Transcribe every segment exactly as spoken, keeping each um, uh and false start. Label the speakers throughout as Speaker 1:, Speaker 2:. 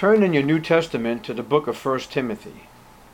Speaker 1: Turn in your New Testament to the book of First Timothy.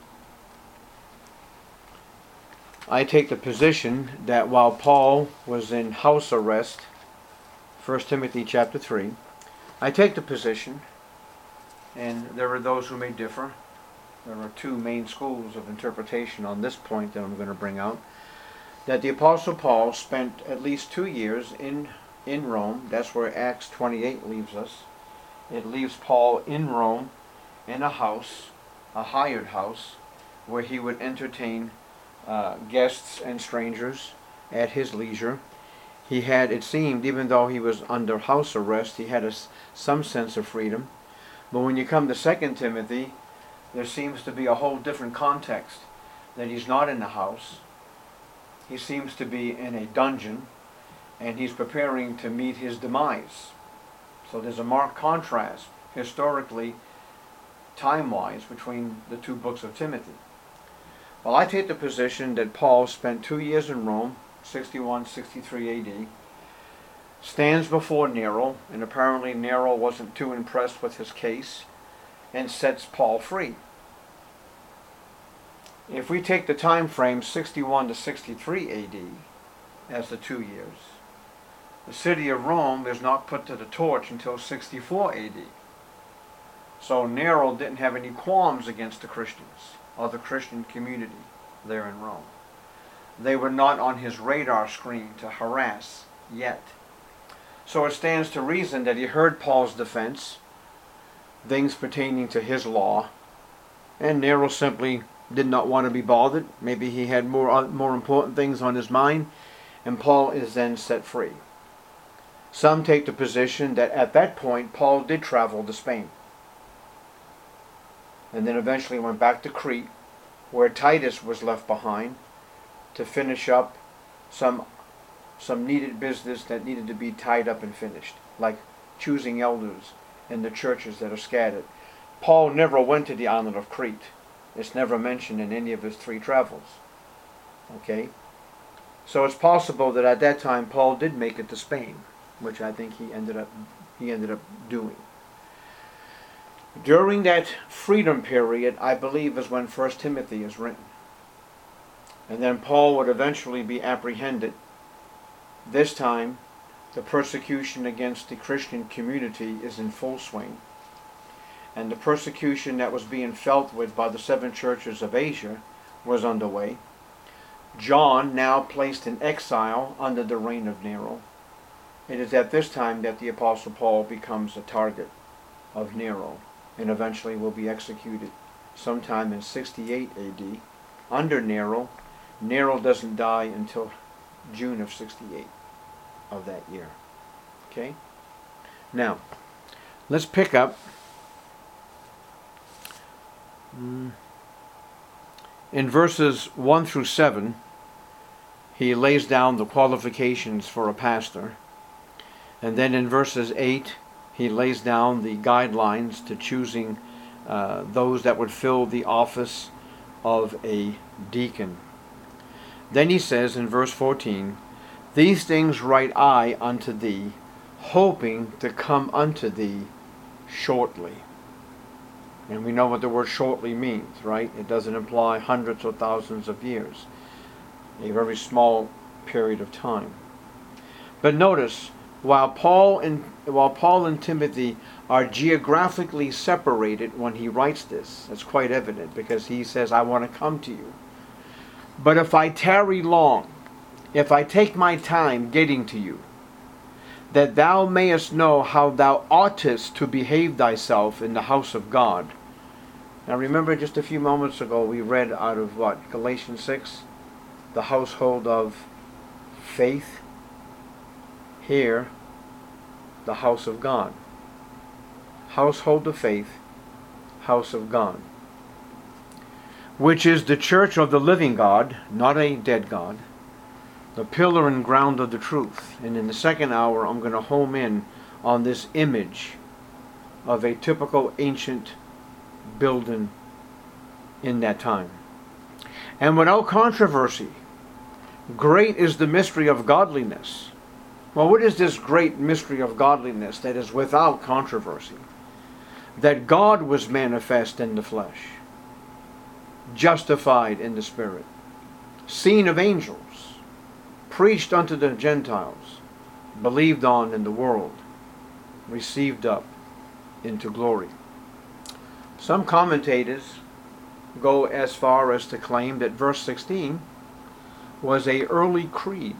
Speaker 1: I take the position that while Paul was in house arrest, First Timothy chapter three, I take the position, and there are those who may differ. There are two main schools of interpretation on this point that I'm going to bring out, that the Apostle Paul spent at least two years in, in Rome. That's where Acts twenty-eight leaves us. It leaves Paul in Rome in a house, a hired house, where he would entertain uh, guests and strangers at his leisure. He had, it seemed, even though he was under house arrest, he had a, some sense of freedom. But when you come to Second Timothy, there seems to be a whole different context, that he's not in the house. He seems to be in a dungeon, and he's preparing to meet his demise. So there's a marked contrast, historically, time-wise, between the two books of Timothy. Well, I take the position that Paul spent two years in Rome, sixty-one sixty-three A D, stands before Nero, and apparently Nero wasn't too impressed with his case, and sets Paul free. If we take the time frame sixty-one to sixty-three A D as the two years, the city of Rome is not put to the torch until sixty-four A D. So Nero didn't have any qualms against the Christians or the Christian community there in Rome. They were not on his radar screen to harass yet. So it stands to reason that he heard Paul's defense, things pertaining to his law, and Nero simply did not want to be bothered. Maybe he had more, more important things on his mind, and Paul is then set free. Some take the position that at that point Paul did travel to Spain, and then eventually went back to Crete, where Titus was left behind to finish up some some needed business that needed to be tied up and finished, like choosing elders in the churches that are scattered. Paul never went to the island of Crete. It's never mentioned in any of his three travels. Okay? So it's possible that at that time Paul did make it to Spain, which I think he ended up he ended up doing. During that freedom period, I believe, is when First Timothy is written. And then Paul would eventually be apprehended. This time, the persecution against the Christian community is in full swing. And the persecution that was being felt with by the seven churches of Asia was underway. John, now placed in exile under the reign of Nero. It is at this time that the Apostle Paul becomes a target of Nero, and eventually will be executed sometime in sixty-eight A D under Nero. Nero doesn't die until June of sixty-eight of that year. Okay? Now, let's pick up in verses one through seven. He lays down the qualifications for a pastor. And then in verses eight, he lays down the guidelines to choosing uh, those that would fill the office of a deacon. Then he says in verse fourteen, "These things write I unto thee, hoping to come unto thee shortly." And we know what the word shortly means, right? It doesn't imply hundreds or thousands of years. A very small period of time. But notice, while Paul and while Paul and Timothy are geographically separated when he writes this, it's quite evident, because he says, "I want to come to you. But if I tarry long, if I take my time getting to you, that thou mayest know how thou oughtest to behave thyself in the house of God." Now remember, just a few moments ago we read out of what? Galatians six? The household of faith. Here, the house of God. Household of faith, house of God. Which is the church of the living God, not a dead God, the pillar and ground of the truth. And in the second hour, I'm going to home in on this image of a typical ancient building in that time. And without controversy, great is the mystery of godliness. Well, what is this great mystery of godliness that is without controversy? that God was manifest in the flesh, justified in the Spirit, seen of angels, preached unto the Gentiles, believed on in the world, received up into glory. Some commentators go as far as to claim that verse sixteen was a early creed,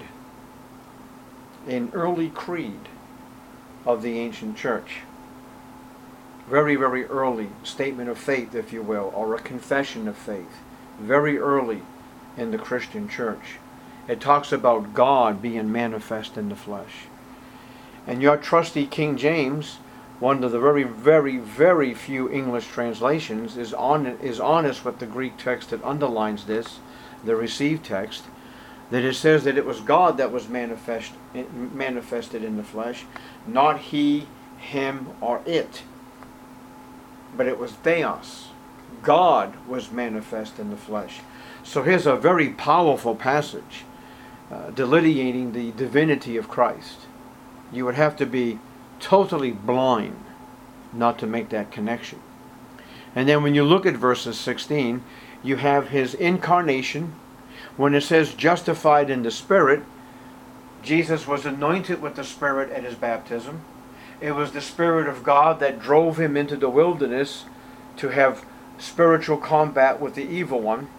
Speaker 1: an early creed of the ancient church. Very, very early statement of faith, if you will, or a confession of faith. Very early in the Christian church. It talks about God being manifest in the flesh. And your trusty King James, one of the very, very, very few English translations, is on is honest with the Greek text that underlines this, the received text, that it says that it was God that was manifest, manifested in the flesh, not he, him, or it. But it was theos. God was manifest in the flesh. So here's a very powerful passage uh, delineating the divinity of Christ. You would have to be totally blind not to make that connection. And then when you look at verses sixteen, you have his incarnation. When it says justified in the Spirit, Jesus was anointed with the Spirit at his baptism. It was the Spirit of God that drove him into the wilderness to have spiritual combat with the evil one.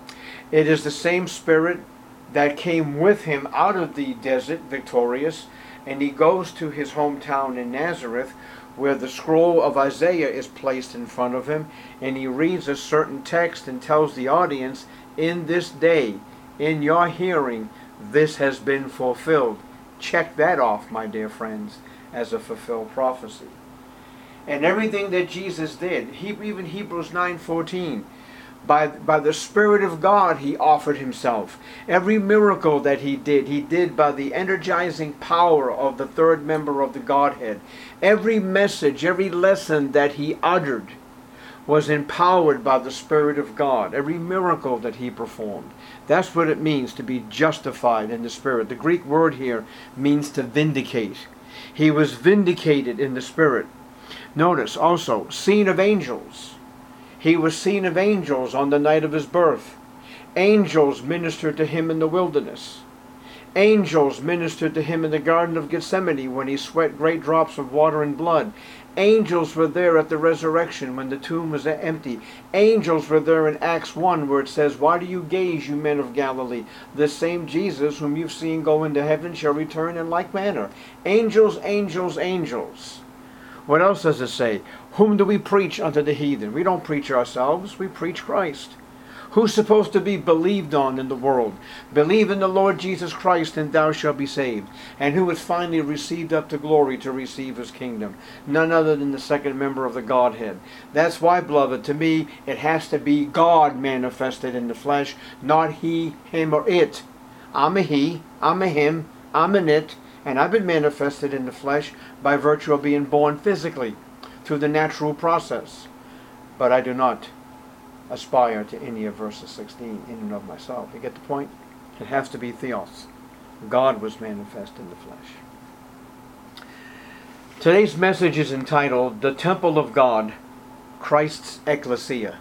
Speaker 1: It is the same Spirit that came with him out of the desert victorious, and he goes to his hometown in Nazareth, where the scroll of Isaiah is placed in front of him, and he reads a certain text and tells the audience, in this day, in your hearing, this has been fulfilled. Check that off, my dear friends, as a fulfilled prophecy. And everything that Jesus did, he, even Hebrews nine fourteen, by, by the Spirit of God he offered himself. Every miracle that he did, he did by the energizing power of the third member of the Godhead. Every message, every lesson that he uttered was empowered by the Spirit of God. Every miracle that he performed. That's what it means to be justified in the Spirit. The Greek word here means to vindicate. He was vindicated in the Spirit. Notice also, seen of angels. He was seen of angels on the night of his birth. Angels ministered to him in the wilderness. Angels ministered to him in the Garden of Gethsemane when he sweat great drops of water and blood. Angels were there at the resurrection when the tomb was empty. Angels were there in Acts one where it says, why do you gaze, you men of Galilee? The same Jesus whom you've seen go into heaven shall return in like manner. Angels, angels, angels. What else does it say? Whom do we preach unto the heathen? We don't preach ourselves, we preach Christ. Who's supposed to be believed on in the world? Believe in the Lord Jesus Christ and thou shalt be saved. And who is finally received up to glory to receive his kingdom? None other than the second member of the Godhead. That's why, beloved, to me, it has to be God manifested in the flesh, not he, him, or it. I'm a he, I'm a him, I'm an it, and I've been manifested in the flesh by virtue of being born physically through the natural process. But I do not aspire to any of verses sixteen in and of myself. You get the point? It has to be theos. God was manifest in the flesh. Today's message is entitled, The Temple of God, Christ's Ecclesia.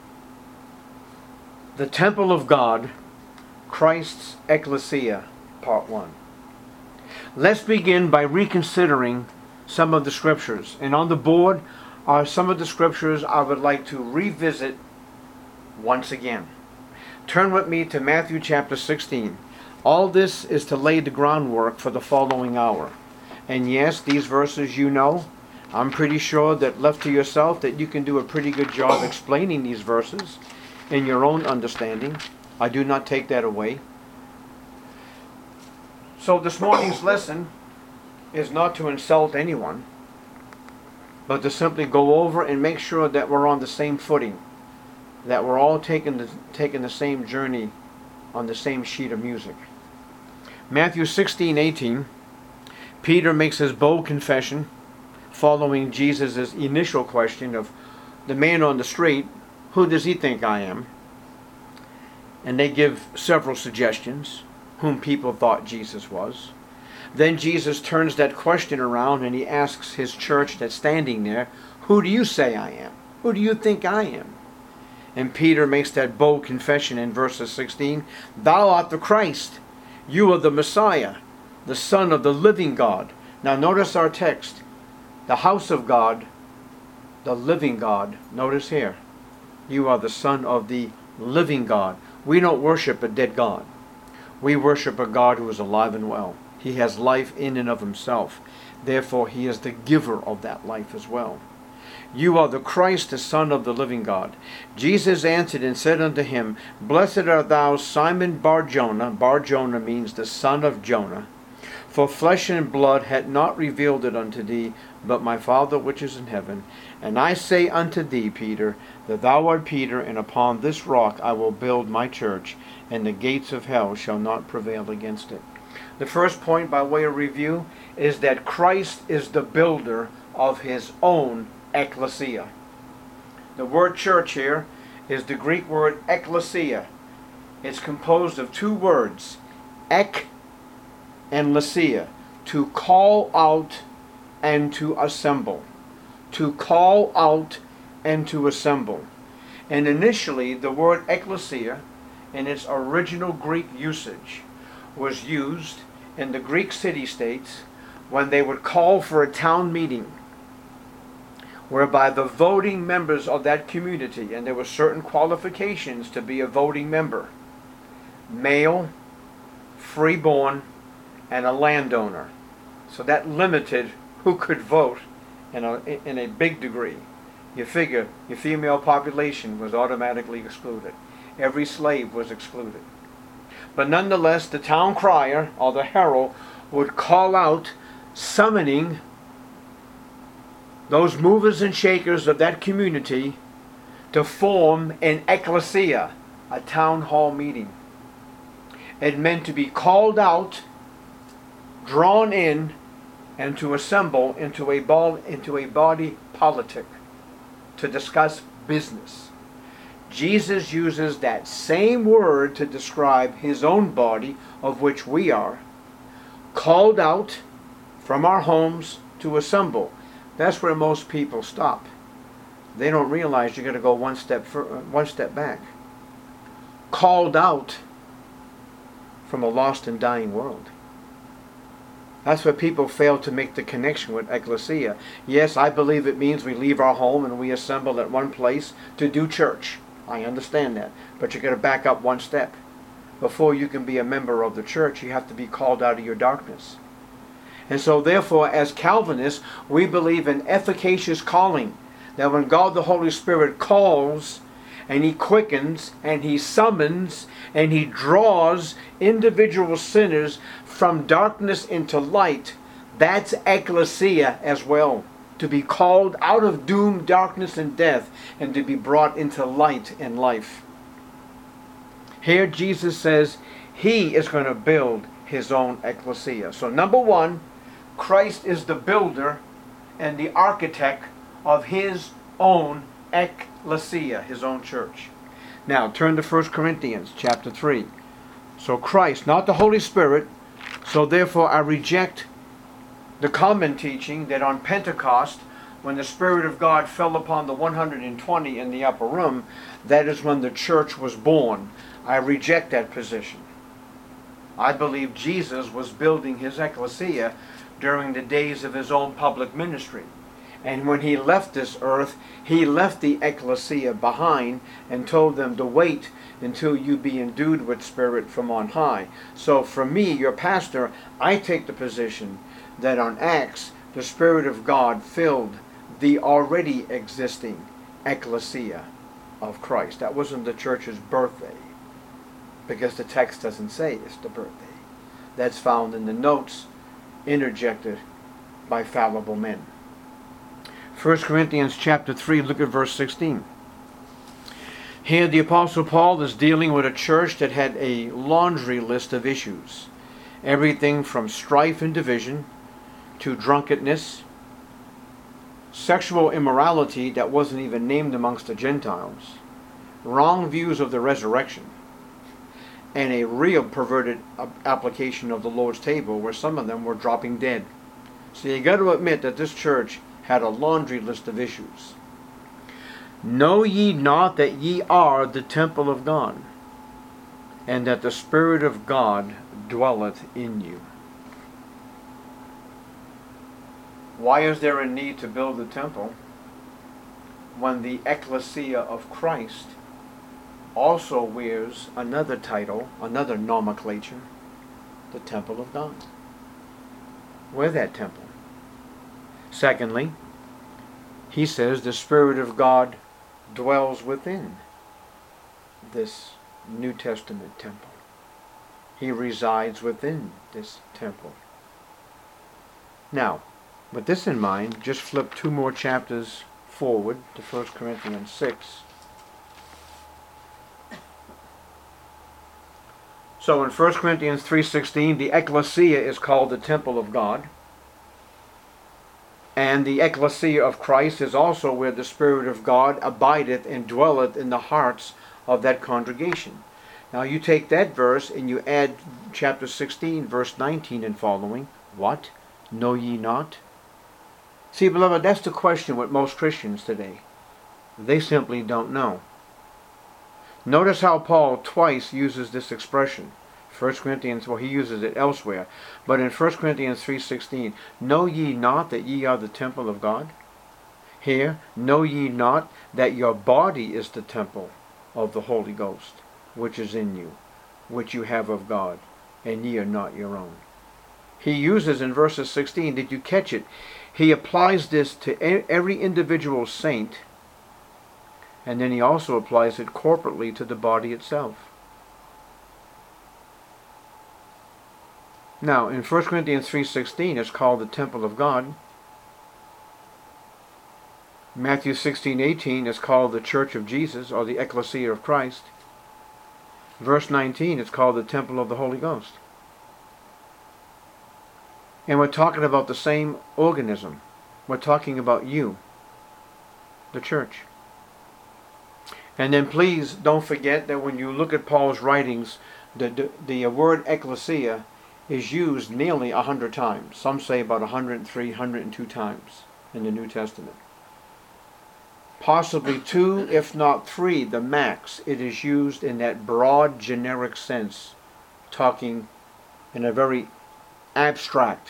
Speaker 1: The Temple of God, Christ's Ecclesia, Part one. Let's begin by reconsidering some of the scriptures. And on the board are some of the scriptures I would like to revisit once again. Turn with me to Matthew chapter sixteen. All this is to lay the groundwork for the following hour. And yes, these verses you know. I'm pretty sure that left to yourself that you can do a pretty good job explaining these verses in your own understanding. I do not take that away. So this morning's lesson is not to insult anyone, but to simply go over and make sure that we're on the same footing, that we're all taking the, taking the same journey on the same sheet of music. Matthew sixteen eighteen, Peter makes his bold confession following Jesus' initial question of the man on the street, who does he think I am? And they give several suggestions whom people thought Jesus was. Then Jesus turns that question around and he asks his church that's standing there, who do you say I am? Who do you think I am? And Peter makes that bold confession in verses sixteen, thou art the Christ, you are the Messiah, the Son of the living God. Now notice our text, the house of God, the living God. Notice here, you are the Son of the living God. We don't worship a dead God. We worship a God who is alive and well. He has life in and of himself. Therefore, he is the giver of that life as well. You are the Christ, the Son of the living God. Jesus answered and said unto him, Blessed art thou, Simon Bar-Jonah. Bar-Jonah means the son of Jonah. For flesh and blood had not revealed it unto thee, but my Father which is in heaven. And I say unto thee, Peter, that thou art Peter, and upon this rock I will build my church, and the gates of hell shall not prevail against it. The first point, by way of review, is that Christ is the builder of his own ecclesia. The word church here is the Greek word ekklesia. It's composed of two words, ek and lesia, to call out and to assemble. To call out and to assemble. And initially, the word ekklesia, in its original Greek usage, was used in the Greek city-states when they would call for a town meeting, whereby the voting members of that community, and there were certain qualifications to be a voting member, male, freeborn, and a landowner. So that limited who could vote in a, in a big degree. You figure your female population was automatically excluded. Every slave was excluded. But nonetheless, the town crier, or the herald, would call out, summoning those movers and shakers of that community to form an ecclesia, a town hall meeting. It meant to be called out, drawn in, and to assemble into a, ball, into a body politic to discuss business. Jesus uses that same word to describe his own body, of which we are, called out from our homes to assemble. That's where most people stop. They don't realize you're going to go one step for, one step back. Called out from a lost and dying world. That's where people fail to make the connection with ecclesia. Yes, I believe it means we leave our home and we assemble at one place to do church. I understand that. But you're going to back up one step. Before you can be a member of the church, you have to be called out of your darkness. And so therefore, as Calvinists, we believe in efficacious calling. That when God the Holy Spirit calls, and he quickens, and he summons, and he draws individual sinners from darkness into light, that's ecclesia as well. To be called out of doom, darkness, and death, and to be brought into light and life. Here Jesus says he is going to build his own ecclesia. So number one, Christ is the builder and the architect of his own ecclesia, his own church. Now turn to First Corinthians chapter three. So Christ, not the Holy Spirit. So therefore I reject the common teaching that on Pentecost, when the Spirit of God fell upon the one hundred twenty in the upper room, that is when the church was born. I reject that position. I believe Jesus was building his ecclesia during the days of his own public ministry. And when he left this earth, he left the ecclesia behind and told them to wait until you be endued with Spirit from on high. So for me, your pastor, I take the position that on Acts, the Spirit of God filled the already existing ecclesia of Christ. That wasn't the church's birthday, because the text doesn't say it's the birthday. That's found in the notes interjected by fallible men. First Corinthians chapter three, look at verse sixteen. Here the Apostle Paul is dealing with a church that had a laundry list of issues. Everything from strife and division to drunkenness, sexual immorality that wasn't even named amongst the Gentiles, wrong views of the resurrection, and a real perverted application of the Lord's table where some of them were dropping dead. So you got to admit that this church had a laundry list of issues. Know ye not that ye are the temple of God, and that the Spirit of God dwelleth in you? Why is there a need to build a temple when the ecclesia of Christ also wears another title, another nomenclature, the temple of God? We're that temple. Secondly, he says the Spirit of God dwells within this New Testament temple. He resides within this temple. Now, with this in mind, just flip two more chapters forward to First Corinthians six. So in First Corinthians three sixteen, the ecclesia is called the temple of God. And the ecclesia of Christ is also where the Spirit of God abideth and dwelleth in the hearts of that congregation. Now you take that verse and you add chapter sixteen, verse nineteen and following. What? Know ye not? See, beloved, that's the question with most Christians today. They simply don't know. Notice how Paul twice uses this expression. First Corinthians, well, he uses it elsewhere. But in First Corinthians three sixteen, know ye not that ye are the temple of God? Here, know ye not that your body is the temple of the Holy Ghost, which is in you, which you have of God, and ye are not your own. He uses in verses sixteen, did you catch it? He applies this to every individual saint, and then he also applies it corporately to the body itself. Now, in First Corinthians three sixteen, it's called the temple of God. Matthew sixteen eighteen is called the church of Jesus, or the ecclesia of Christ. Verse nineteen, it's called the temple of the Holy Ghost. And we're talking about the same organism. We're talking about you, the church. And then please don't forget that when you look at Paul's writings, the, the, the word ecclesia is used nearly a hundred times. Some say about one hundred three, one hundred two times in the New Testament. Possibly two, if not three, the max. It is used in that broad, generic sense, talking in a very abstract.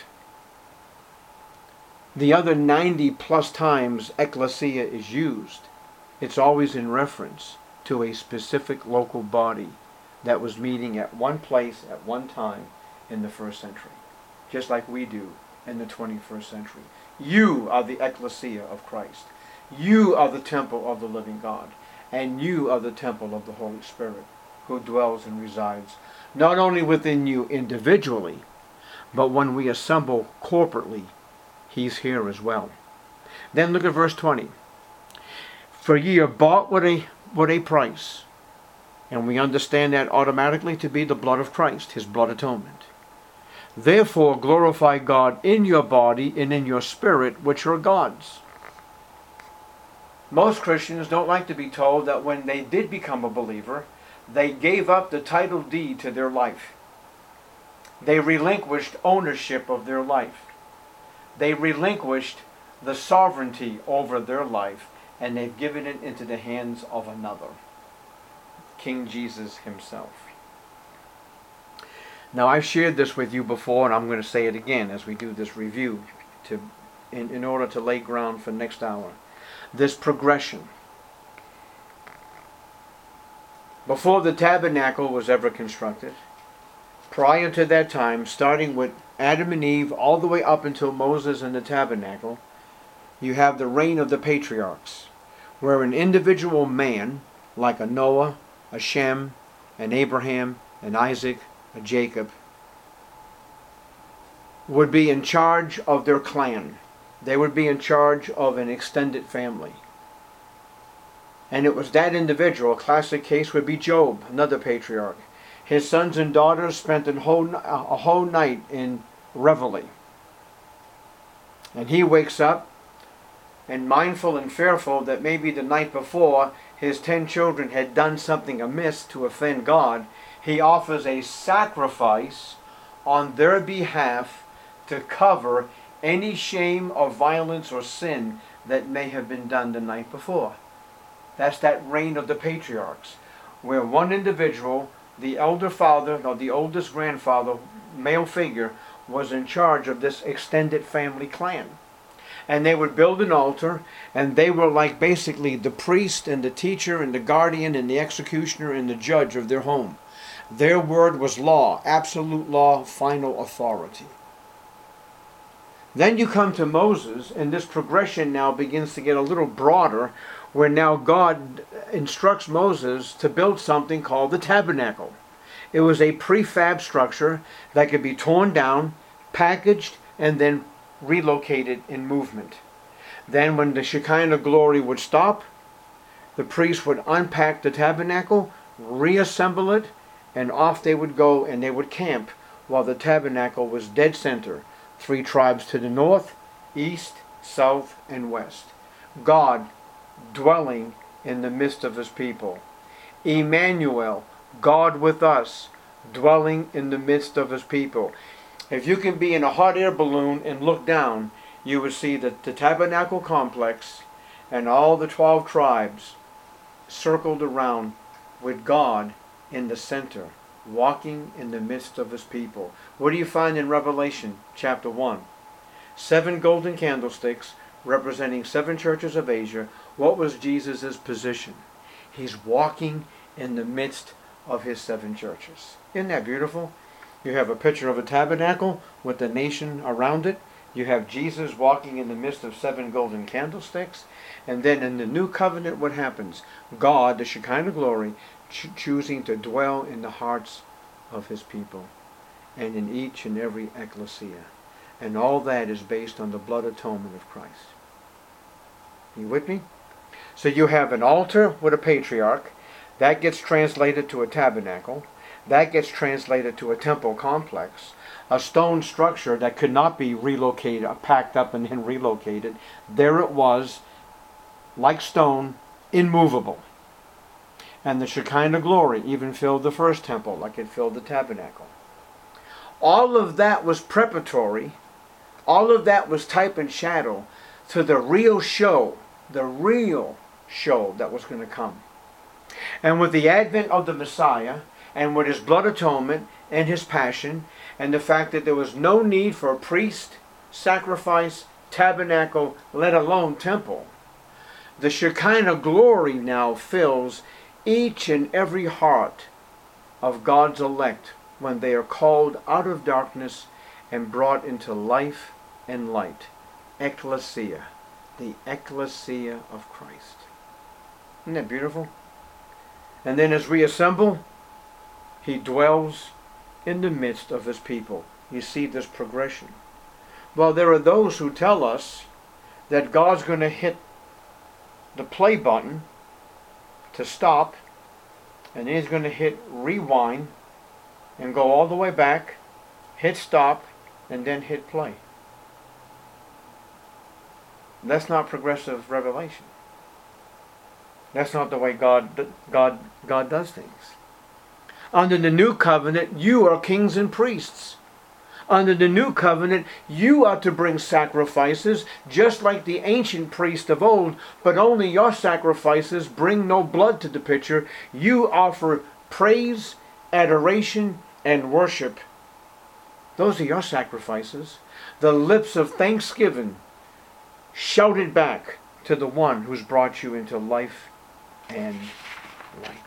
Speaker 1: The other ninety plus times ecclesia is used, it's always in reference to a specific local body that was meeting at one place at one time in the first century, just like we do in the twenty-first century. You are the ecclesia of Christ. You are the temple of the living God, and you are the temple of the Holy Spirit, who dwells and resides not only within you individually, but when we assemble corporately, he's here as well. Then look at verse twenty. For ye are bought with a, with a price. And we understand that automatically to be the blood of Christ, his blood atonement. Therefore glorify God in your body and in your spirit, which are God's. Most Christians don't like to be told that when they did become a believer, they gave up the title deed to their life. They relinquished ownership of their life. They relinquished the sovereignty over their life, and they've given it into the hands of another, King Jesus himself. Now, I've shared this with you before, and I'm going to say it again as we do this review to, in, in order to lay ground for next hour. This progression. Before the tabernacle was ever constructed, prior to that time, starting with Adam and Eve all the way up until Moses and the tabernacle, you have the reign of the patriarchs, where an individual man, like a Noah, a Shem, an Abraham, an Isaac, a Jacob, would be in charge of their clan. They would be in charge of an extended family. And it was that individual, a classic case would be Job, another patriarch. His sons and daughters spent a whole, a whole night in reveille. And he wakes up, and mindful and fearful that maybe the night before his ten children had done something amiss to offend God, He offers a sacrifice on their behalf to cover any shame or violence or sin that may have been done the night before. That's that reign of the patriarchs, where one individual, the elder father or the oldest grandfather, male figure, was in charge of this extended family clan. And they would build an altar, and they were like basically the priest and the teacher and the guardian and the executioner and the judge of their home. Their word was law, absolute law, final authority. Then you come to Moses, and this progression now begins to get a little broader, where now God instructs Moses to build something called the tabernacle. It was a prefab structure that could be torn down, packaged, and then relocated in movement. Then when the Shekinah glory would stop, the priest would unpack the tabernacle, reassemble it, and off they would go, and they would camp while the tabernacle was dead center. Three tribes to the north, east, south, and west. God dwelling in the midst of his people. Emmanuel, God with us, dwelling in the midst of his people. If you can be in a hot air balloon and look down, you would see that the tabernacle complex and all the twelve tribes circled around with God in the center, walking in the midst of his people. What do you find in Revelation chapter one? Seven golden candlesticks representing seven churches of Asia. What was Jesus' position? He's walking in the midst of his seven churches. Isn't that beautiful? You have a picture of a tabernacle with the nation around it. You have Jesus walking in the midst of seven golden candlesticks. And then in the new covenant, what happens? God, the Shekinah glory, ch- choosing to dwell in the hearts of his people and in each and every ecclesia. And all that is based on the blood atonement of Christ. Are you with me? So you have an altar with a patriarch. That gets translated to a tabernacle. That gets translated to a temple complex. A stone structure that could not be relocated, packed up and then relocated. There it was, like stone, immovable. And the Shekinah glory even filled the first temple like it filled the tabernacle. All of that was preparatory. All of that was type and shadow to the real show, the real show that was going to come. And with the advent of the Messiah, and with his blood atonement and his passion, and the fact that there was no need for a priest, sacrifice, tabernacle, let alone temple, the Shekinah glory now fills each and every heart of God's elect when they are called out of darkness and brought into life and light. Ecclesia, the ecclesia of Christ. Isn't that beautiful? And then as we assemble, he dwells in the midst of his people. You see this progression. Well, there are those who tell us that God's going to hit the play button to stop, and then he's going to hit rewind and go all the way back, hit stop, and then hit play. That's not progressive revelation. That's not the way God, God, God does things. Under the new covenant, you are kings and priests. Under the new covenant, you are to bring sacrifices just like the ancient priest of old, but only your sacrifices bring no blood to the picture. You offer praise, adoration, and worship. Those are your sacrifices. The lips of thanksgiving shouted back to the one who's brought you into life and light.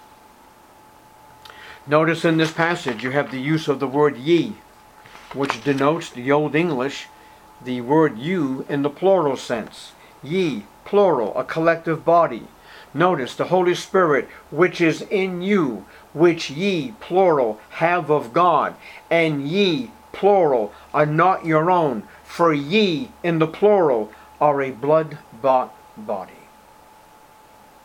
Speaker 1: Notice in this passage you have the use of the word ye, which denotes the Old English, the word you in the plural sense. Ye, plural, a collective body. Notice the Holy Spirit, which is in you, which ye, plural, have of God, and ye, plural, are not your own, for ye, in the plural, are a blood-bought body.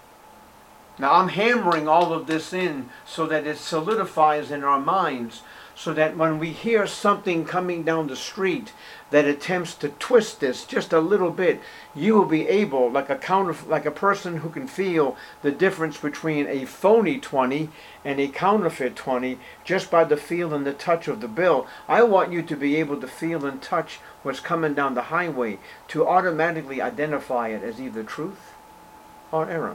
Speaker 1: Now I'm hammering all of this in so that it solidifies in our minds so that when we hear something coming down the street that attempts to twist this just a little bit, you will be able, like a counter, like a person who can feel the difference between a phony twenty and a counterfeit twenty just by the feel and the touch of the bill. I want you to be able to feel and touch what's coming down the highway to automatically identify it as either truth or error.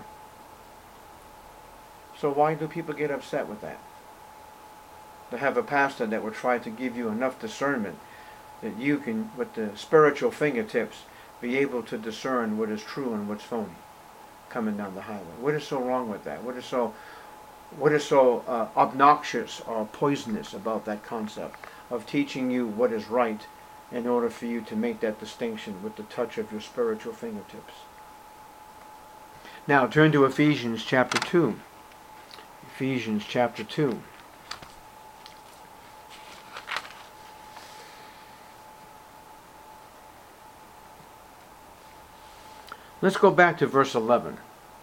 Speaker 1: So why do people get upset with that? To have a pastor that will try to give you enough discernment that you can, with the spiritual fingertips, be able to discern what is true and what's phony coming down the highway. What is so wrong with that? What is so, what is so uh, obnoxious or poisonous about that concept of teaching you what is right in order for you to make that distinction with the touch of your spiritual fingertips? Now turn to Ephesians chapter two. Ephesians chapter two. Let's go back to verse eleven.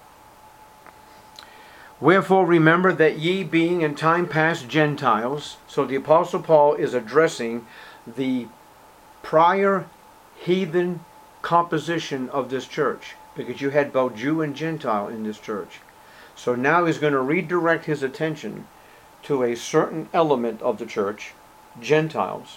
Speaker 1: Wherefore remember that ye being in time past Gentiles, so the Apostle Paul is addressing the prior heathen composition of this church, because you had both Jew and Gentile in this church. So now he's going to redirect his attention to a certain element of the church, Gentiles.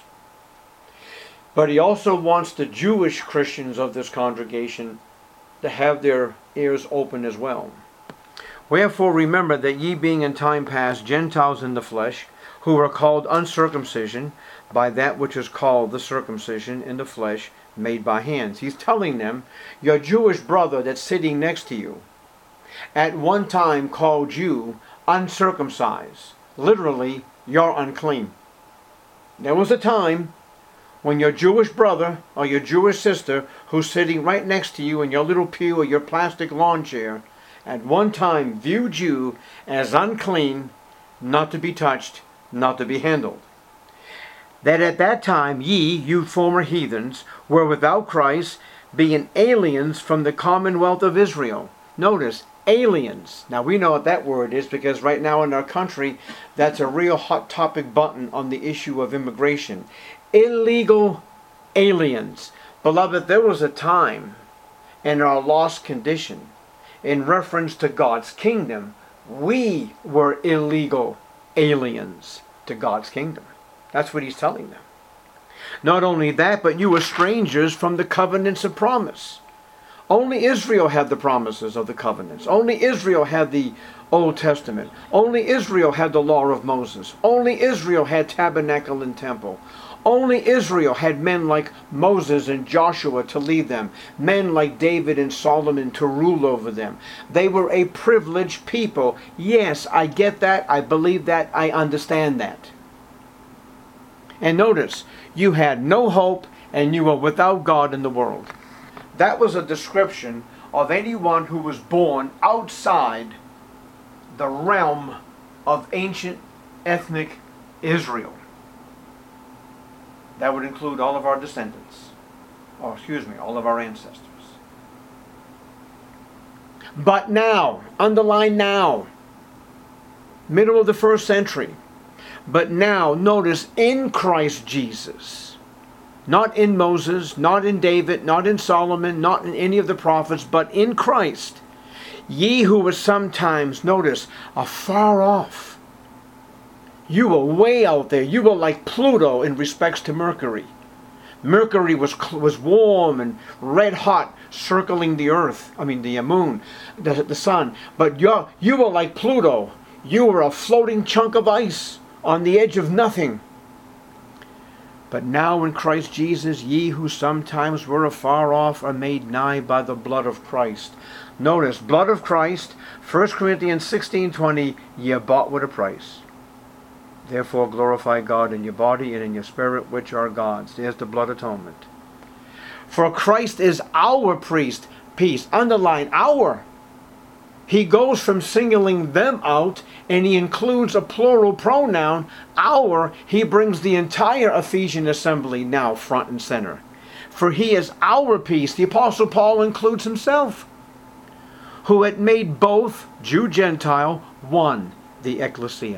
Speaker 1: But he also wants the Jewish Christians of this congregation to have their ears open as well. Wherefore remember that ye being in time past Gentiles in the flesh, who are called uncircumcision by that which is called the circumcision in the flesh made by hands. He's telling them, your Jewish brother that's sitting next to you at one time called you uncircumcised. Literally, you're unclean. There was a time when your Jewish brother or your Jewish sister who's sitting right next to you in your little pew or your plastic lawn chair at one time viewed you as unclean, not to be touched, not to be handled. That at that time ye, you former heathens, were without Christ, being aliens from the commonwealth of Israel. Notice, aliens. Now we know what that word is, because right now in our country that's a real hot topic button on the issue of immigration. Illegal aliens. Beloved, there was a time in our lost condition, in reference to God's kingdom, we were illegal aliens to God's kingdom. That's what he's telling them. Not only that, but you were strangers from the covenants of promise. Only Israel had the promises of the covenants. Only Israel had the Old Testament. Only Israel had the law of Moses. Only Israel had tabernacle and temple. Only Israel had men like Moses and Joshua to lead them. Men like David and Solomon to rule over them. They were a privileged people. Yes, I get that. I believe that. I understand that. And notice, you had no hope and you were without God in the world. That was a description of anyone who was born outside the realm of ancient ethnic Israel. That would include all of our descendants, or excuse me, all of our ancestors. But now, underline now, middle of the first century, but now, notice, in Christ Jesus, not in Moses, not in David, not in Solomon, not in any of the prophets, but in Christ, ye who were sometimes, notice, afar off. You were way out there. You were like Pluto in respects to Mercury. Mercury was was warm and red hot, circling the earth, I mean the moon, the, the sun. But you're, you were like Pluto. You were a floating chunk of ice on the edge of nothing. But now in Christ Jesus, ye who sometimes were afar off are made nigh by the blood of Christ. Notice, blood of Christ, First Corinthians sixteen twenty, ye are bought with a price. Therefore glorify God in your body and in your spirit, which are God's. There's the blood atonement. For Christ is our priest. Peace. Underline our. He goes from singling them out, and he includes a plural pronoun, our. He brings the entire Ephesian assembly now front and center. For he is our peace. The Apostle Paul includes himself, who had made both Jew, Gentile, one, the ecclesia.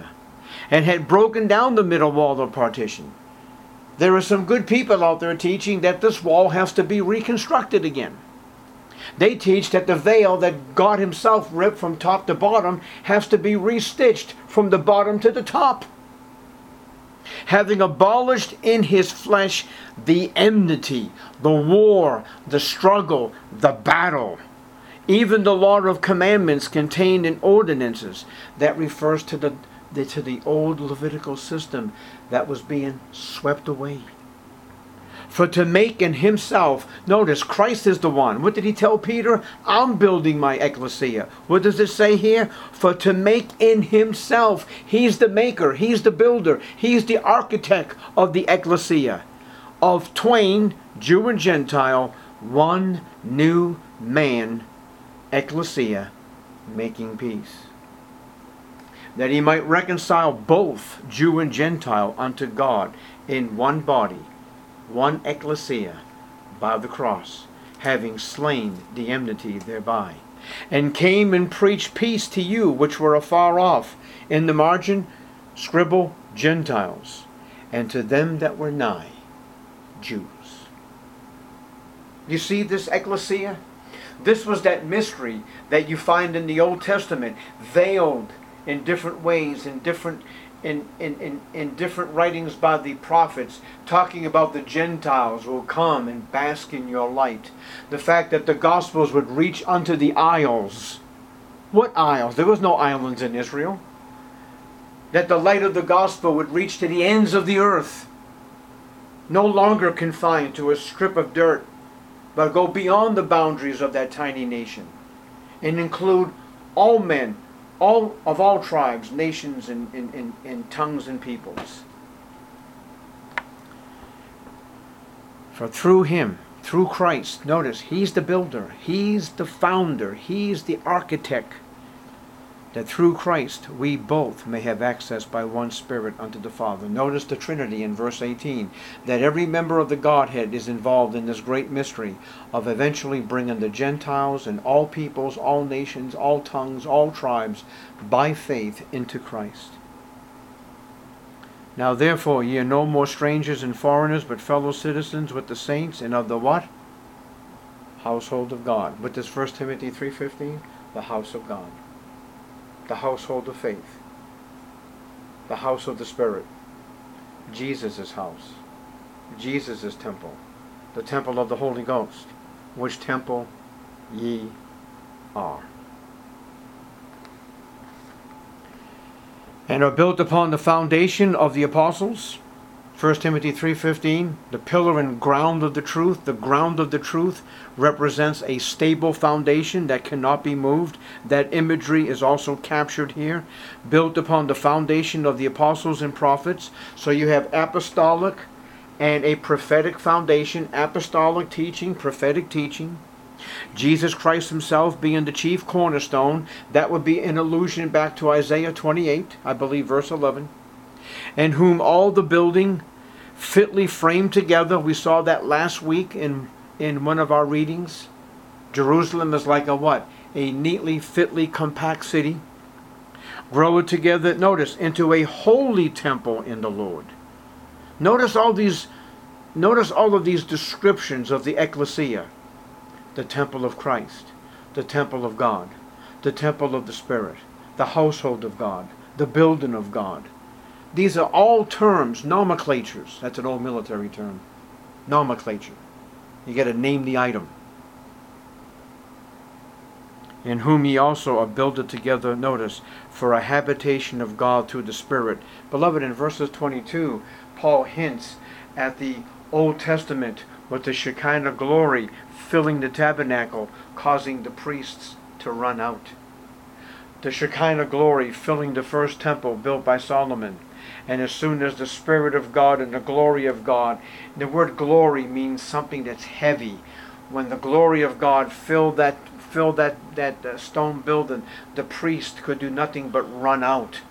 Speaker 1: and had broken down the middle wall of partition. There are some good people out there teaching that this wall has to be reconstructed again. They teach that the veil that God himself ripped from top to bottom has to be restitched from the bottom to the top. Having abolished in his flesh the enmity, the war, the struggle, the battle, even the law of commandments contained in ordinances, that refers to the, the to the old Levitical system that was being swept away. For to make in himself, notice, Christ is the one. What did he tell Peter? I'm building my ecclesia. What does it say here? For to make in himself. He's the maker. He's the builder. He's the architect of the ecclesia. Of twain, Jew and Gentile, one new man, ecclesia, making peace. That he might reconcile both Jew and Gentile unto God in one body, one ecclesia, by the cross, having slain the enmity thereby, and came and preached peace to you which were afar off. In the margin, scribble Gentiles, and to them that were nigh, Jews. You see this ecclesia? This was that mystery that you find in the Old Testament, veiled in different ways, in different In, in, in, in different writings by the prophets, talking about the Gentiles will come and bask in your light. The fact that the Gospels would reach unto the isles. What isles? There was no islands in Israel. That the light of the Gospel would reach to the ends of the earth. No longer confined to a strip of dirt, but go beyond the boundaries of that tiny nation. And include all men, all of all tribes, nations, and, and, and, and tongues and peoples. For through him, through Christ, notice, he's the builder, he's the founder, he's the architect, that through Christ we both may have access by one Spirit unto the Father. Notice the Trinity in verse eighteen, that every member of the Godhead is involved in this great mystery of eventually bringing the Gentiles and all peoples, all nations, all tongues, all tribes, by faith into Christ. Now therefore ye are no more strangers and foreigners, but fellow citizens with the saints, and of the what? Household of God. What does First Timothy three fifteen? The house of God. The household of faith, the house of the Spirit, Jesus' house, Jesus' temple, the temple of the Holy Ghost, which temple ye are. And are built upon the foundation of the apostles, First Timothy three fifteen, the pillar and ground of the truth. The ground of the truth represents a stable foundation that cannot be moved. That imagery is also captured here. Built upon the foundation of the apostles and prophets. So you have apostolic and a prophetic foundation. Apostolic teaching, prophetic teaching. Jesus Christ himself being the chief cornerstone. That would be an allusion back to Isaiah twenty-eight, I believe verse eleven. And whom all the building fitly framed together. We saw that last week in, in one of our readings. Jerusalem is like a what? A neatly, fitly, compact city. Grow it together, notice, into a holy temple in the Lord. Notice all these, notice all of these descriptions of the ecclesia. The temple of Christ, the temple of God, the temple of the Spirit, the household of God, the building of God. These are all terms, nomenclatures. That's an old military term. Nomenclature. You got to name the item. In whom ye also are builded together, notice, for a habitation of God through the Spirit. Beloved, in verses twenty-two, Paul hints at the Old Testament with the Shekinah glory filling the tabernacle, causing the priests to run out. The Shekinah glory filling the first temple built by Solomon. And as soon as the Spirit of God and the glory of God, the word glory means something that's heavy. When the glory of God filled that filled that, that uh, stone building, the priest could do nothing but run out.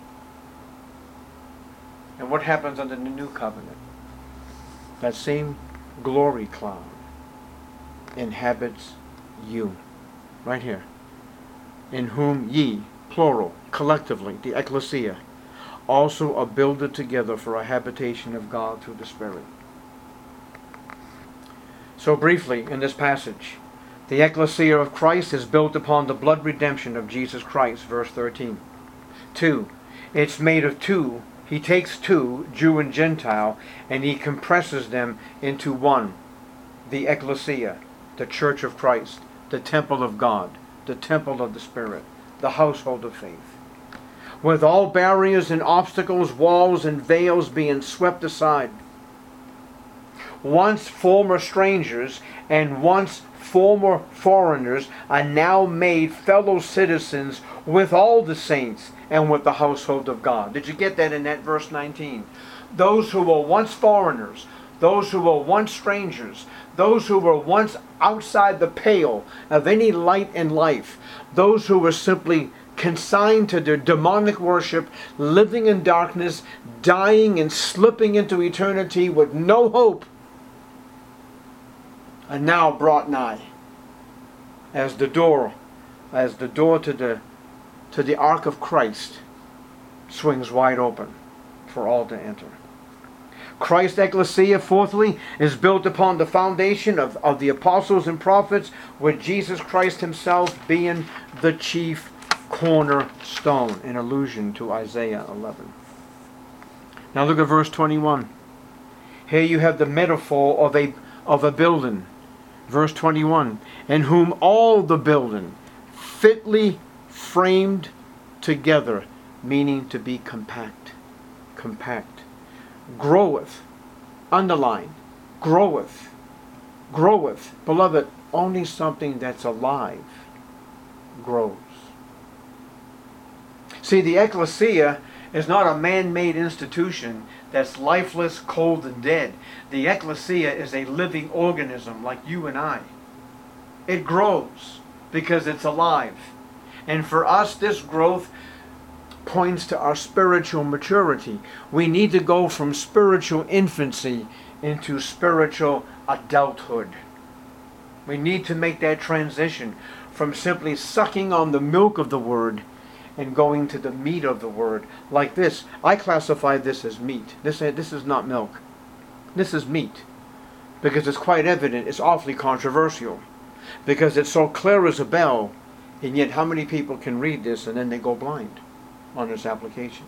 Speaker 1: And what happens under the new covenant? That same glory cloud inhabits you. Right here. In whom ye, plural, collectively, the ecclesia, also are builded together for a habitation of God through the Spirit. So briefly, in this passage, the ecclesia of Christ is built upon the blood redemption of Jesus Christ, verse thirteen. Two, it's made of two. He takes two, Jew and Gentile, and he compresses them into one. The ecclesia, the church of Christ, the temple of God, the temple of the Spirit, the household of faith. With all barriers and obstacles, walls and veils being swept aside. Once former strangers and once former foreigners are now made fellow citizens with all the saints and with the household of God. Did you get that in that verse nineteen? Those who were once foreigners, those who were once strangers, those who were once outside the pale of any light in life, those who were simply consigned to their demonic worship, living in darkness, dying and slipping into eternity with no hope, are now brought nigh as the door, as the door to the to the ark of Christ swings wide open for all to enter. Christ's ecclesia, fourthly, is built upon the foundation of, of the apostles and prophets, with Jesus Christ himself being the chief cornerstone, in allusion to Isaiah eleven. Now look at verse twenty-one. Here you have the metaphor of a of a building. Verse twenty-one, in whom all the building fitly framed together, meaning to be compact, compact, groweth, underline, groweth, groweth. Beloved, only something that's alive grows. See, the ecclesia is not a man-made institution that's lifeless, cold, and dead. The ecclesia is a living organism like you and I. It grows because it's alive. And for us, this growth points to our spiritual maturity. We need to go from spiritual infancy into spiritual adulthood. We need to make that transition from simply sucking on the milk of the Word and going to the meat of the Word. Like this, I classify this as meat. This, this is not milk. This is meat. Because it's quite evident, it's awfully controversial. Because it's so clear as a bell, and yet how many people can read this and then they go blind on its application?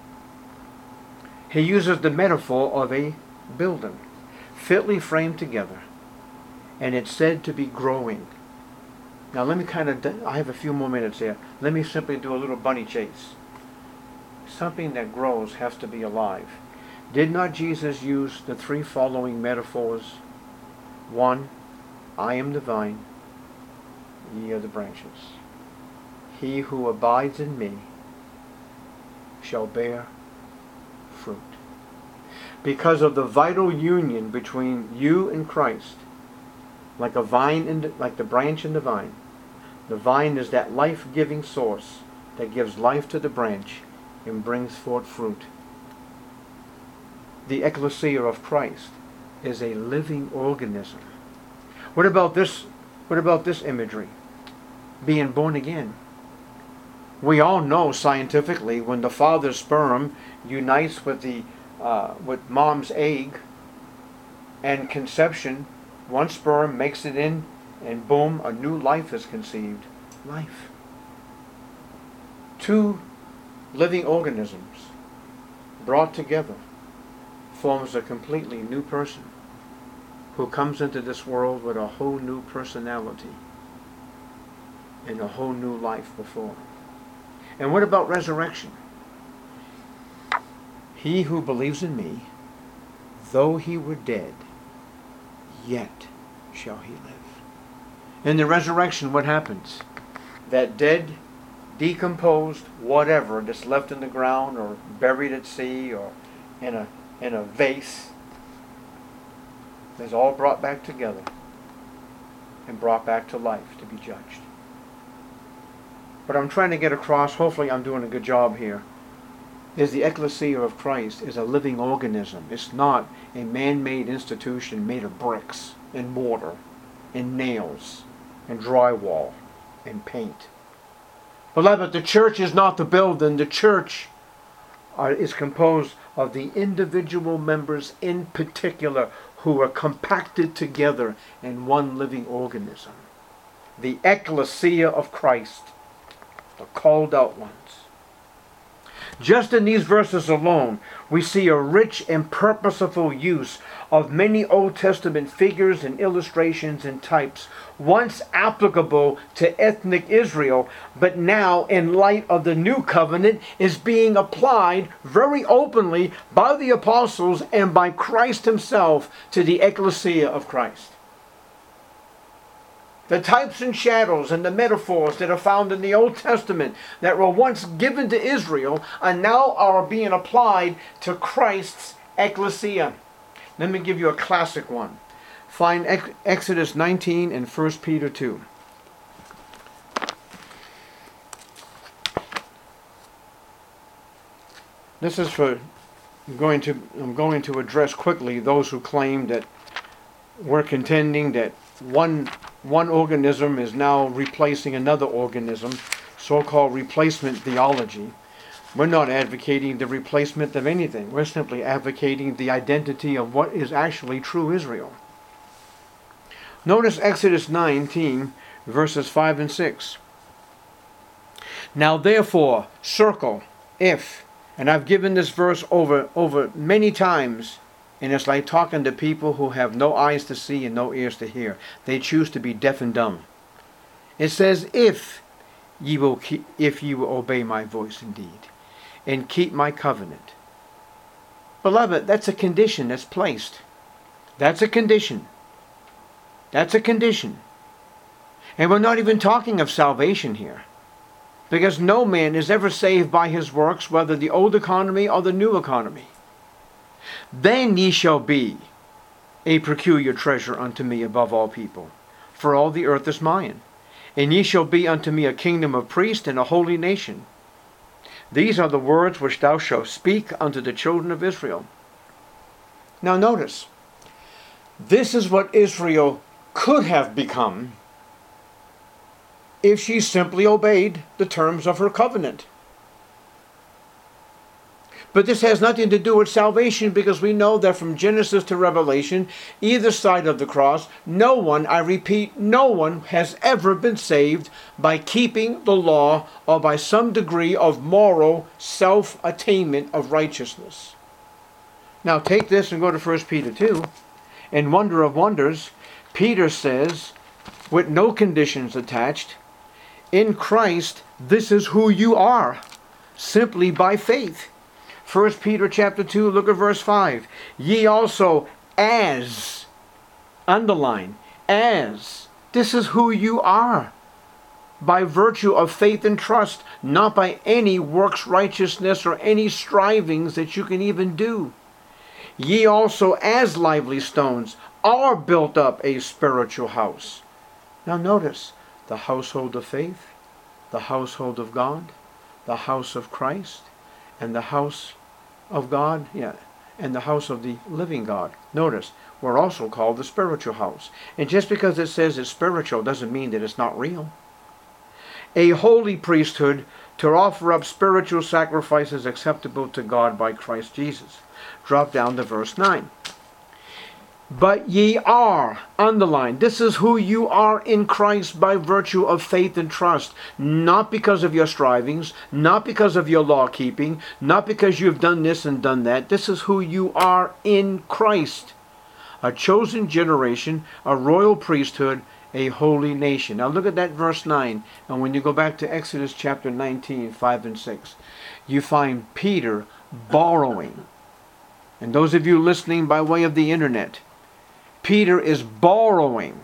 Speaker 1: He uses the metaphor of a building, fitly framed together, and it's said to be growing. Now let me kind of, I have a few more minutes here. Let me simply do a little bunny chase. Something that grows has to be alive. Did not Jesus use the three following metaphors? One, I am the vine, ye are the branches. He who abides in me shall bear fruit. Because of the vital union between you and Christ, like a vine, in the, like the branch in the vine. The vine is that life-giving source that gives life to the branch and brings forth fruit. The ecclesia of Christ is a living organism. What about this? What about this imagery? Being born again. We all know scientifically when the father's sperm unites with the uh, with mom's egg, and conception, one sperm makes it in, and boom, a new life is conceived. Life. Two living organisms brought together forms a completely new person who comes into this world with a whole new personality and a whole new life before him. And what about resurrection? He who believes in me, though he were dead, yet shall he live. In the resurrection, what happens? That dead, decomposed, whatever that's left in the ground or buried at sea or in a in a vase is all brought back together and brought back to life to be judged. What I'm trying to get across, hopefully I'm doing a good job here, is the ecclesia of Christ is a living organism. It's not a man-made institution made of bricks and mortar and nails and drywall and paint. Beloved, the church is not the building. The church are, is composed of the individual members in particular who are compacted together in one living organism. The ecclesia of Christ, the called out ones. Just in these verses alone, we see a rich and purposeful use of many Old Testament figures and illustrations and types, once applicable to ethnic Israel, but now, in light of the new covenant, is being applied very openly by the apostles and by Christ himself to the ecclesia of Christ. The types and shadows and the metaphors that are found in the Old Testament that were once given to Israel are now are being applied to Christ's ecclesia. Let me give you a classic one. Find Exodus nineteen and First Peter two. This is for I'm going to I'm going to address quickly those who claim that we're contending that one one organism is now replacing another organism, so-called replacement theology. We're not advocating the replacement of anything. We're simply advocating the identity of what is actually true Israel. Notice Exodus nineteen, verses five and six. Now therefore, circle, if, and I've given this verse over, over many times, and it's like talking to people who have no eyes to see and no ears to hear. They choose to be deaf and dumb. It says, if ye will keep, if ye will obey my voice indeed, and keep my covenant. Beloved, that's a condition that's placed. That's a condition. That's a condition. And we're not even talking of salvation here. Because no man is ever saved by his works, whether the old economy or the new economy. Then ye shall be a peculiar treasure unto me above all people, for all the earth is mine. And ye shall be unto me a kingdom of priests and a holy nation. These are the words which thou shalt speak unto the children of Israel. Now notice, this is what Israel could have become if she simply obeyed the terms of her covenant. But this has nothing to do with salvation, because we know that from Genesis to Revelation, either side of the cross, no one, I repeat, no one has ever been saved by keeping the law or by some degree of moral self-attainment of righteousness. Now take this and go to First Peter two. In wonder of wonders, Peter says, with no conditions attached, in Christ, this is who you are, simply by faith. First Peter chapter two, look at verse five. Ye also as, underline, as, this is who you are, by virtue of faith and trust, not by any works righteousness or any strivings that you can even do. Ye also as lively stones are built up a spiritual house. Now notice, the household of faith, the household of God, the house of Christ, and the house of God, yeah, and the house of the living God. Notice, we're also called the spiritual house. And just because it says it's spiritual doesn't mean that it's not real. A holy priesthood to offer up spiritual sacrifices acceptable to God by Christ Jesus. Drop down to verse nine. But ye are, underline, this is who you are in Christ by virtue of faith and trust, not because of your strivings, not because of your law keeping, not because you've done this and done that. This is who you are in Christ. A chosen generation, a royal priesthood, a holy nation. Now look at that verse nine, and when you go back to Exodus chapter nineteen, five and six, you find Peter borrowing. And those of you listening by way of the internet, Peter is borrowing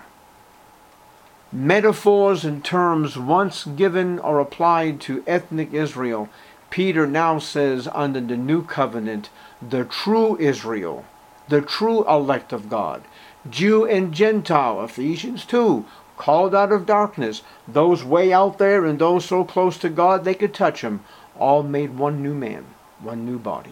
Speaker 1: metaphors and terms once given or applied to ethnic Israel. Peter now says under the new covenant, the true Israel, the true elect of God, Jew and Gentile, Ephesians two, called out of darkness, those way out there and those so close to God they could touch him, all made one new man, one new body.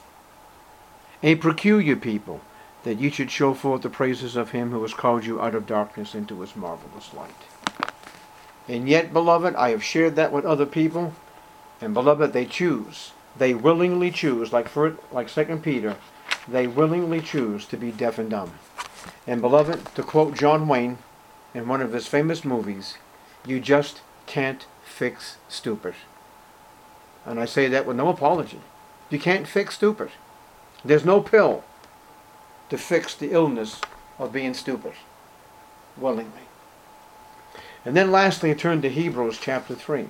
Speaker 1: A peculiar people, that you should show forth the praises of him who has called you out of darkness into his marvelous light. And yet, beloved, I have shared that with other people, and beloved, they choose they willingly choose, like for, like Second Peter, they willingly choose to be deaf and dumb. And beloved, to quote John Wayne in one of his famous movies, you just can't fix stupid. And I say that with no apology. You can't fix stupid. There's no pill to fix the illness of being stupid willingly. And then lastly, turn to Hebrews chapter three.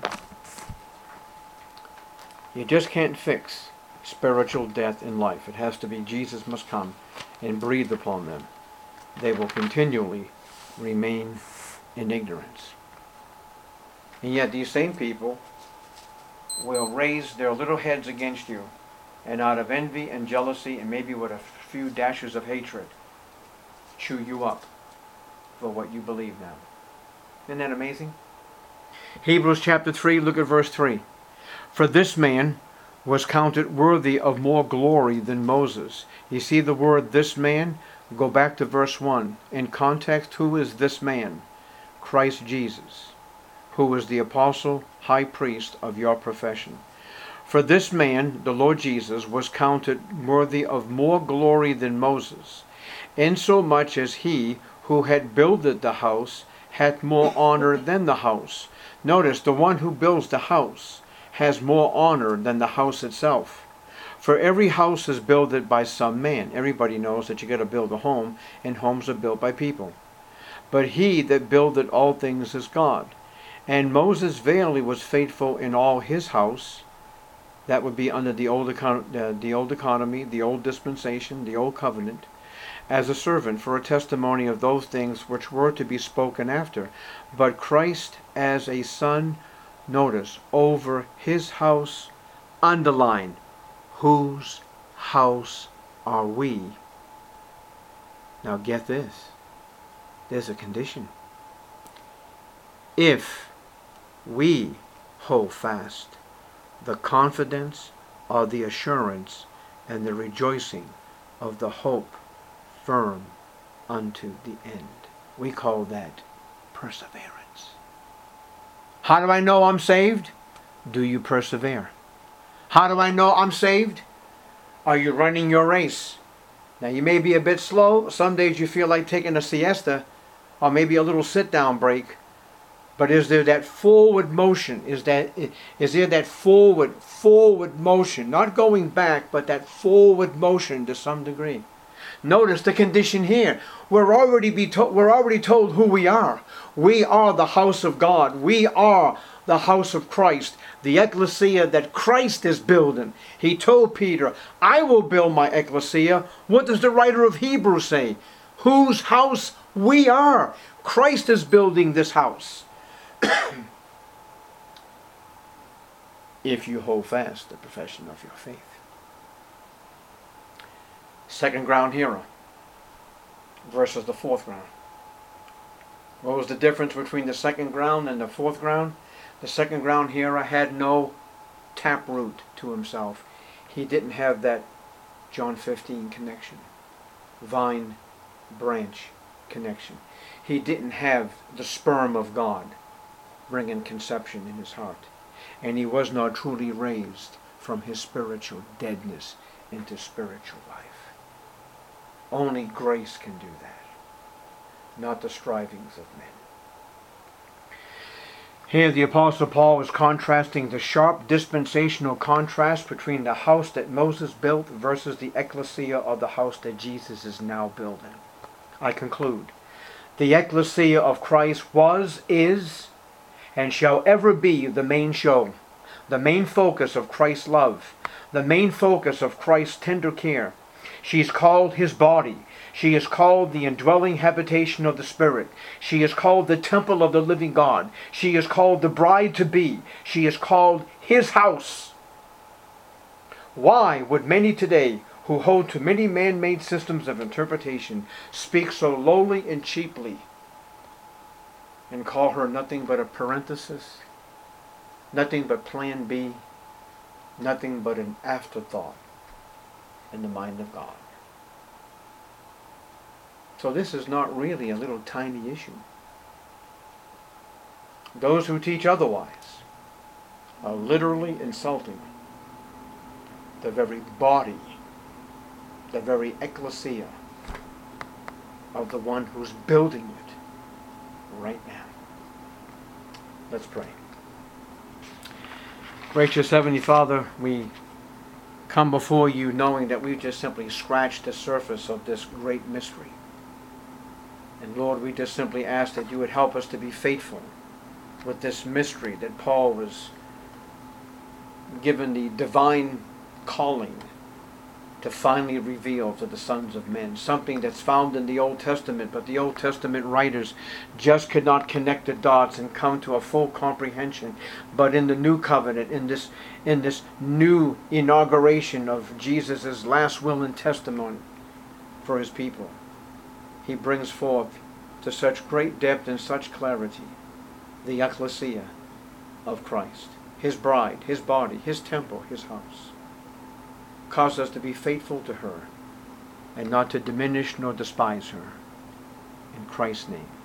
Speaker 1: You just can't fix spiritual death in life. It has to be Jesus must come and breathe upon them. They will continually remain in ignorance. And yet these same people will raise their little heads against you, and out of envy and jealousy and maybe with a few dashes of hatred, chew you up for what you believe now. Isn't that amazing? Hebrews chapter three, look at verse three. For this man was counted worthy of more glory than Moses. You see the word this man? Go back to verse one. In context, who is this man? Christ Jesus, who is the apostle, high priest of your profession. For this man, the Lord Jesus, was counted worthy of more glory than Moses, insomuch as he who had builded the house had more honor than the house. Notice, the one who builds the house has more honor than the house itself. For every house is builded by some man. Everybody knows that you got to build a home, and homes are built by people. But he that builded all things is God. And Moses verily was faithful in all his house. That would be under the old, econ- uh, the old economy, the old dispensation, the old covenant, as a servant for a testimony of those things which were to be spoken after. But Christ as a son, notice, over his house, underline, whose house are we? Now get this. There's a condition. If we hold fast the confidence or the assurance and the rejoicing of the hope firm unto the end. We call that perseverance. How do I know I'm saved? Do you persevere? How do I know I'm saved? Are you running your race? Now you may be a bit slow. Some days you feel like taking a siesta or maybe a little sit-down break. But is there that forward motion? Is that is there that forward forward motion? Not going back, but that forward motion to some degree. Notice the condition here. We're already be to- we're already told who we are. We are the house of God. We are the house of Christ, the ecclesia that Christ is building. He told Peter, I will build my ecclesia. What does the writer of Hebrews say? Whose house we are. Christ is building this house. If you hold fast the profession of your faith. Second ground hero versus the fourth ground. What was the difference between the second ground and the fourth ground? The second ground hero had no taproot to himself. He didn't have that John fifteen connection. Vine, branch connection. He didn't have the sperm of God bringing conception in his heart. And he was not truly raised from his spiritual deadness into spiritual life. Only grace can do that, not the strivings of men. Here the Apostle Paul is contrasting the sharp dispensational contrast between the house that Moses built versus the ecclesia of the house that Jesus is now building. I conclude. The ecclesia of Christ was, is, and shall ever be the main show, the main focus of Christ's love, the main focus of Christ's tender care. She is called his body. She is called the indwelling habitation of the Spirit. She is called the temple of the living God. She is called the bride to be. She is called his house. Why would many today who hold to many man-made systems of interpretation speak so lowly and cheaply and call her nothing but a parenthesis, nothing but plan B, nothing but an afterthought in the mind of God? So this is not really a little tiny issue. Those who teach otherwise are literally insulting the very body, the very ecclesia of the one who's building it right now. Let's pray. Gracious Heavenly Father, we come before you knowing that we've just simply scratched the surface of this great mystery. And Lord, we just simply ask that you would help us to be faithful with this mystery that Paul was given the divine calling to finally reveal to the sons of men. Something that's found in the Old Testament, but the Old Testament writers just could not connect the dots and come to a full comprehension. But in the new covenant, in this in this new inauguration of Jesus' last will and testament for his people, he brings forth to such great depth and such clarity the ecclesia of Christ, his bride, his body, his temple, his house. Cause us to be faithful to her and not to diminish nor despise her. In Christ's name.